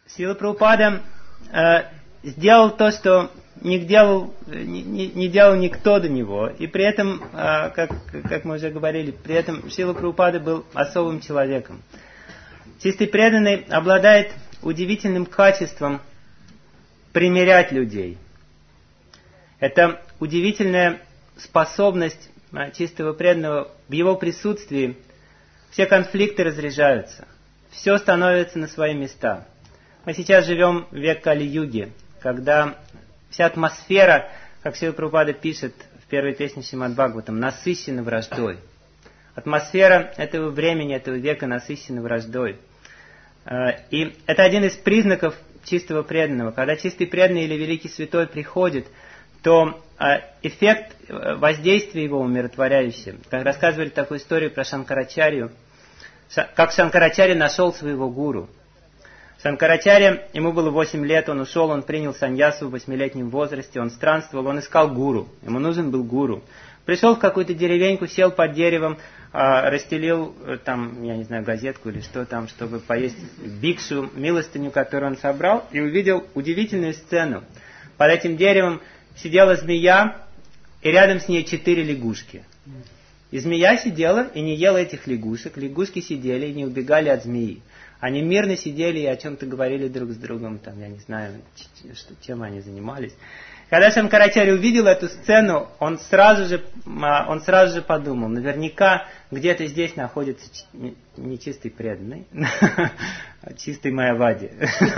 Шрила Прабхупада сделал то, что не делал никто до него. И при этом, как мы уже говорили, при этом Шрила Прабхупада был особым человеком. Чистый преданный обладает удивительным качеством примирять людей. Это удивительная способность чистого преданного. В его присутствии все конфликты разряжаются. Все становится на свои места. Мы сейчас живем в век Кали-юги, когда вся атмосфера, как Шрила Прабхупада пишет в первой песне Шримад Бхагаватам, насыщена враждой. Атмосфера этого времени, этого века насыщена враждой. И это один из признаков чистого преданного. Когда чистый преданный или великий святой приходит, то эффект воздействия его умиротворяющий. Как рассказывали такую историю про Шанкарачарью, как Шанкарачарья нашел своего гуру. Шанкарачарья, ему было 8 лет, он ушел, он принял саньясу в 8-летнем возрасте, он странствовал, он искал гуру, ему нужен был гуру. Пришел в какую-то деревеньку, сел под деревом, расстелил там, я не знаю, газетку или что там, чтобы поесть бикшу, милостыню, которую он собрал, и увидел удивительную сцену. Под этим деревом сидела змея, и рядом с ней 4 лягушки. И змея сидела и не ела этих лягушек, лягушки сидели и не убегали от змеи. Они мирно сидели и о чем-то говорили друг с другом, там, я не знаю, чем они занимались. Когда Шанкарачарья увидел эту сцену, он сразу же подумал, наверняка где-то здесь находится не чистый преданный, а чистый Майявади.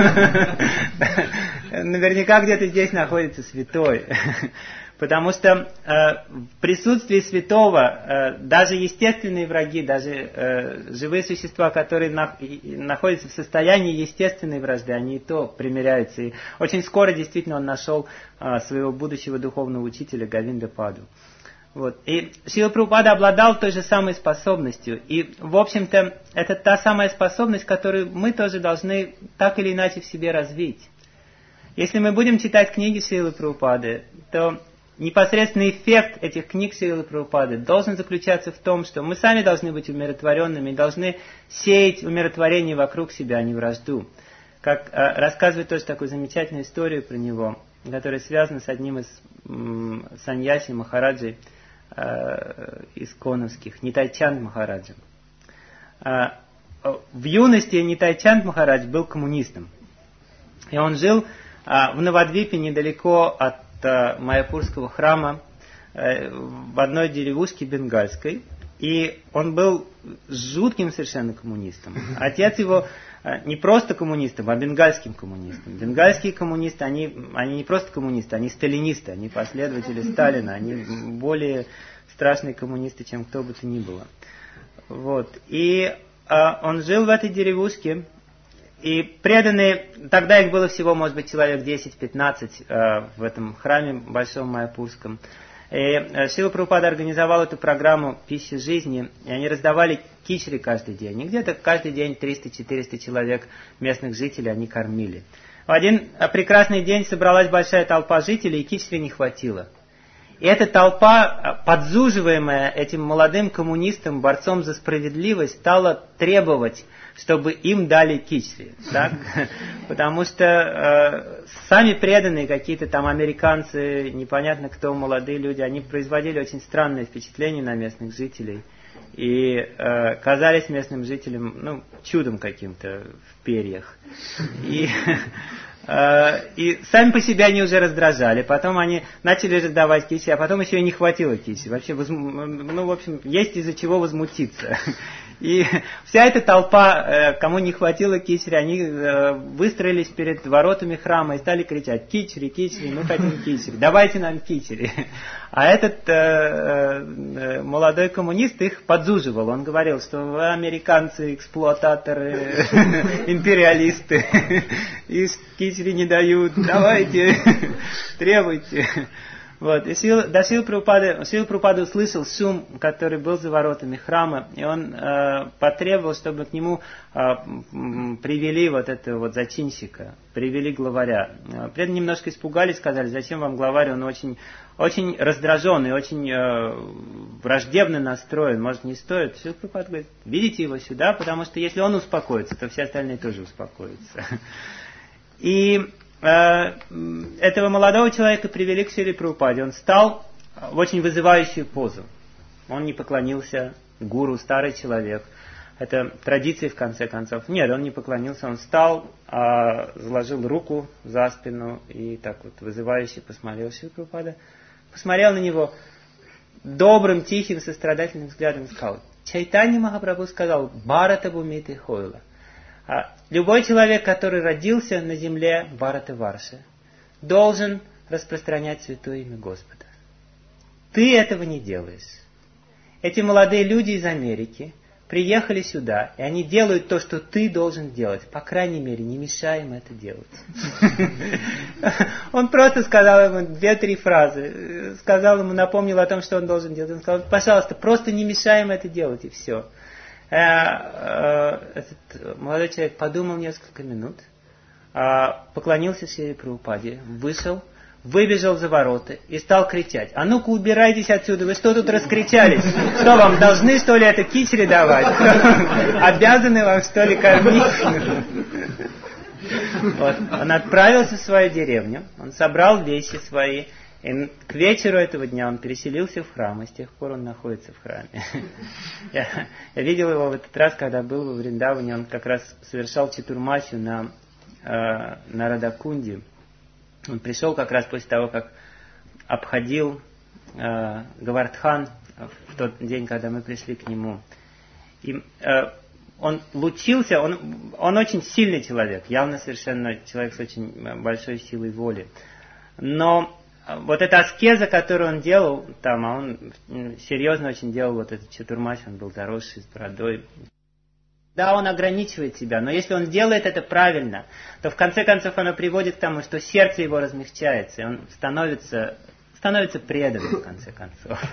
Наверняка где-то здесь находится святой. Потому что в присутствии святого даже естественные враги, даже живые существа, которые находятся в состоянии естественной вражды, они и то примиряются. И очень скоро действительно он нашел своего будущего духовного учителя Говиндападу. Вот. И Шрила Прабхупада обладал той же самой способностью. И, в общем-то, это та самая способность, которую мы тоже должны так или иначе в себе развить. Если мы будем читать книги Шрилы Прабхупады, то непосредственный эффект этих книг Шрилы Прабхупады должен заключаться в том, что мы сами должны быть умиротворенными, должны сеять умиротворение вокруг себя, а не вражду. Как рассказывает тоже такую замечательную историю про него, которая связана с одним из саньяси Махараджей исконовских, Нитайчанд Махараджа. В юности Нитайчанд Махарадж был коммунистом. И он жил в Навадвипе недалеко от Майяпурского храма в одной деревушке бенгальской. И он был жутким совершенно коммунистом. Отец его не просто коммунистом, а бенгальским коммунистом. Бенгальские коммунисты, они не просто коммунисты, они сталинисты, они последователи Сталина, они более страшные коммунисты, чем кто бы то ни было. Вот. И он жил в этой деревушке. И преданные, тогда их было всего, может быть, человек 10-15 в этом храме большом майяпурском. И Шрила Прабхупада организовал эту программу «Пища жизни», и они раздавали кичри каждый день. И где-то каждый день 300-400 человек местных жителей они кормили. В один прекрасный день собралась большая толпа жителей, и кичри не хватило. И эта толпа, подзуживаемая этим молодым коммунистом, борцом за справедливость, стала требовать, чтобы им дали кичри. Так? Потому что сами преданные какие-то там американцы, непонятно кто, молодые люди, они производили очень странное впечатление на местных жителей. И казались местным жителям чудом каким-то в перьях. И сами по себе они уже раздражали. Потом они начали раздавать кичри, а потом еще и не хватило кичри. Вообще, в общем, есть из-за чего возмутиться. И вся эта толпа, кому не хватило кичри, они выстроились перед воротами храма и стали кричать: «Кичри, кичри, мы хотим кичри, давайте нам кичри». А этот молодой коммунист их подзуживал. Он говорил, что вы американцы, эксплуататоры, империалисты, и кичри не дают, давайте, требуйте. Вот. И Шрила Прабхупада услышал шум, который был за воротами храма, и он потребовал, чтобы к нему привели вот этого вот зачинщика, привели главаря. При этом немножко испугались, сказали: «Зачем вам главарь, он очень, очень раздраженный, очень враждебно настроен, может, не стоит». Шрила Прабхупада говорит: «Ведите его сюда, потому что если он успокоится, то все остальные тоже успокоятся». И этого молодого человека привели к Шриле Прабхупаде. Он стал в очень вызывающую позу. Он не поклонился гуру, старый человек. Это традиции, в конце концов. Нет, он не поклонился, он встал, заложил руку за спину и так вот вызывающе посмотрел Шрила Прабхупада. Посмотрел на него добрым, тихим, сострадательным взглядом и сказал: Чайтанья Махапрабху сказал: Бхарата Бхумити Хойла. Любой человек, который родился на земле Бхарата Варши, должен распространять святое имя Господа. Ты этого не делаешь. Эти молодые люди из Америки приехали сюда, и они делают то, что ты должен делать. По крайней мере, не мешай им это делать. Он просто сказал ему 2-3 фразы. Сказал ему, напомнил о том, что он должен делать. Он сказал: пожалуйста, просто не мешай им это делать, и все. Этот молодой человек подумал несколько минут, поклонился Шриле Прабхупаде, вышел, выбежал за ворота и стал кричать: а ну-ка убирайтесь отсюда, вы что тут раскричались? Что вам, должны что ли это кичери давать? Обязаны вам что ли кормить? Вот. Он отправился в свою деревню, он собрал вещи свои, и к вечеру этого дня он переселился в храм, и с тех пор он находится в храме. Я видел его в этот раз, когда был во Вриндаване, он как раз совершал чатурмасию на Радакунде. Он пришел как раз после того, как обходил Гавардхан в тот день, когда мы пришли к нему. И он лучился, он очень сильный человек, явно совершенно человек с очень большой силой воли. Но вот эта аскеза, которую он делал там, а он серьезно очень делал вот этот чатурмаш, он был заросший с бородой. Да, он ограничивает себя, но если он делает это правильно, то в конце концов оно приводит к тому, что сердце его размягчается, и он становится преданным в конце концов.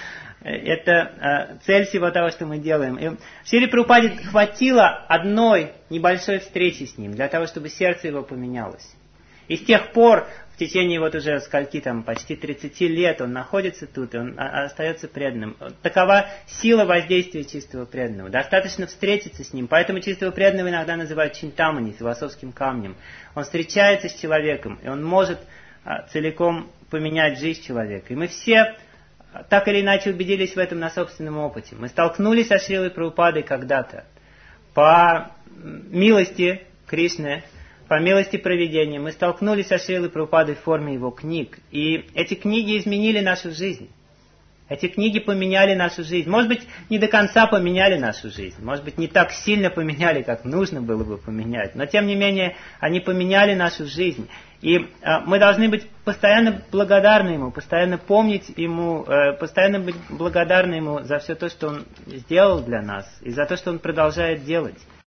Это цель всего того, что мы делаем. И Шриле Прабхупаде хватило одной небольшой встречи с ним для того, чтобы сердце его поменялось. И с тех пор, в течение вот уже скольки там, почти 30 лет он находится тут, и он остается преданным. Такова сила воздействия чистого преданного. Достаточно встретиться с ним. Поэтому чистого преданного иногда называют чинтамани, философским камнем. Он встречается с человеком, и он может целиком поменять жизнь человека. И мы все так или иначе убедились в этом на собственном опыте. Мы столкнулись со Шрилой Прабхупадой когда-то. По милости Кришны, по милости провидения, мы столкнулись со Шрилой Прабхупадой в форме его книг. И эти книги изменили нашу жизнь. Эти книги поменяли нашу жизнь. Может быть, не до конца поменяли нашу жизнь. Может быть, не так сильно поменяли, как нужно было бы поменять. Но, тем не менее, они поменяли нашу жизнь. И мы должны быть постоянно благодарны ему, постоянно помнить ему, постоянно быть благодарны ему за все то, что он сделал для нас, и за то, что он продолжает делать.